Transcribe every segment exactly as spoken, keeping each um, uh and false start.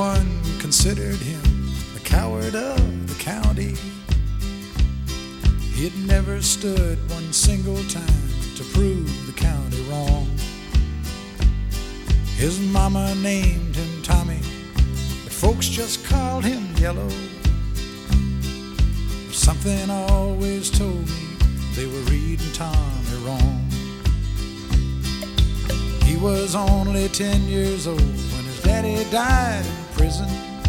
Everyone considered him the coward of the county. He'd never stood one single time to prove the county wrong. His mama named him Tommy, but folks just called him Yellow. Something always told me they were reading Tommy wrong. He was only ten years old when his daddy died in prison.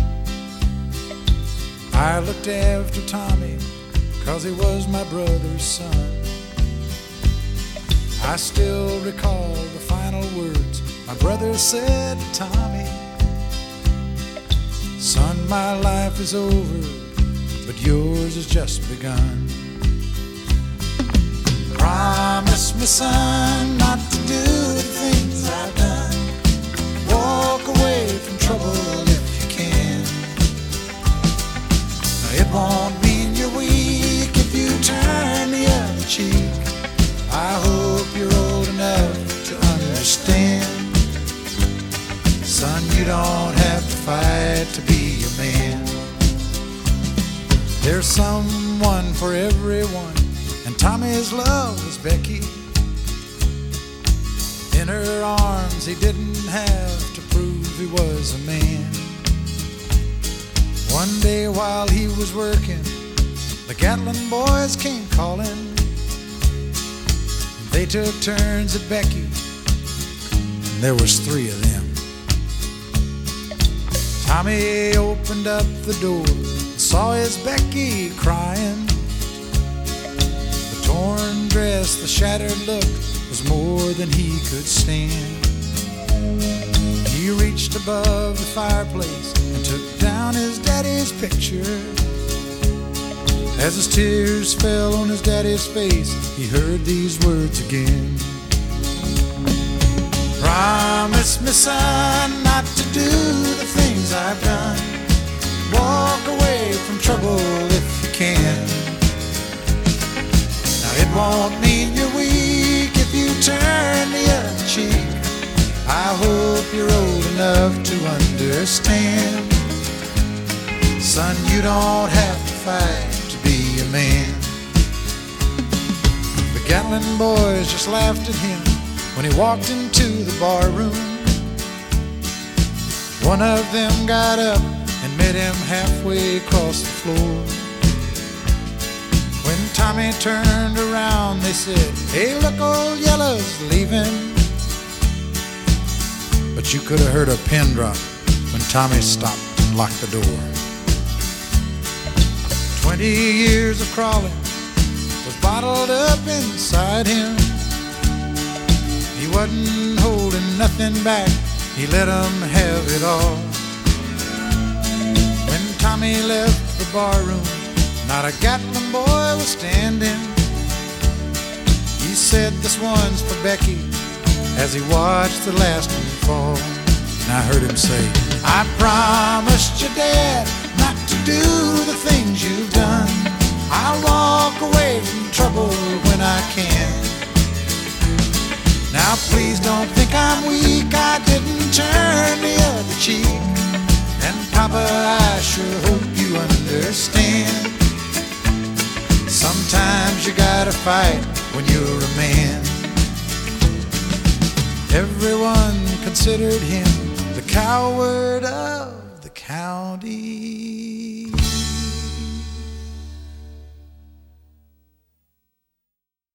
I looked after Tommy 'cause he was my brother's son. I still recall the final words my brother said to Tommy: "Son, my life is over, but yours has just begun. Promise me, son, not to do the things I've done. Walk away from trouble if you can. Now, it won't mean you're weak if you turn the other cheek. I hope you're old enough to understand. Son, you don't have to fight to be a man. There's someone for everyone, and Tommy's love was Becky. In her arms he didn't have to prove he was a man. One day while he was working, the Gatlin boys came calling. They took turns at Becky, and there was three of them. Tommy opened up the door, saw his Becky crying. The torn dress, the shattered look was more than he could stand. He reached above the fireplace and took down his daddy's picture. As his tears fell on his daddy's face, he heard these words again: "Promise me, son, not to do the things I've done. Walk away from trouble if you can. Now, it won't mean you're weak if you turn the other cheek. I hope you're old enough to understand. Son, you don't have to fight to be a man." The Gatlin boys just laughed at him when he walked into the bar room. One of them got up and met him halfway across the floor. When Tommy turned around, they said, "Hey, look, old Yellow's leaving." But you could have heard a pin drop when Tommy stopped and locked the door. Twenty years of crawling was bottled up inside him. He wasn't holding nothing back, he let 'em have it all. When Tommy left the barroom, not a Gatlin boy was standing. He said, "This one's for Becky," as he watched the last one fall. And I heard him say, "I promised your dad not to do the things you've done. I'll walk away from trouble when I can. Now please don't think I'm weak, I didn't turn the other cheek. And Papa, I sure hope you understand. Sometimes you gotta fight when you're a man." Everyone considered him the coward of the county.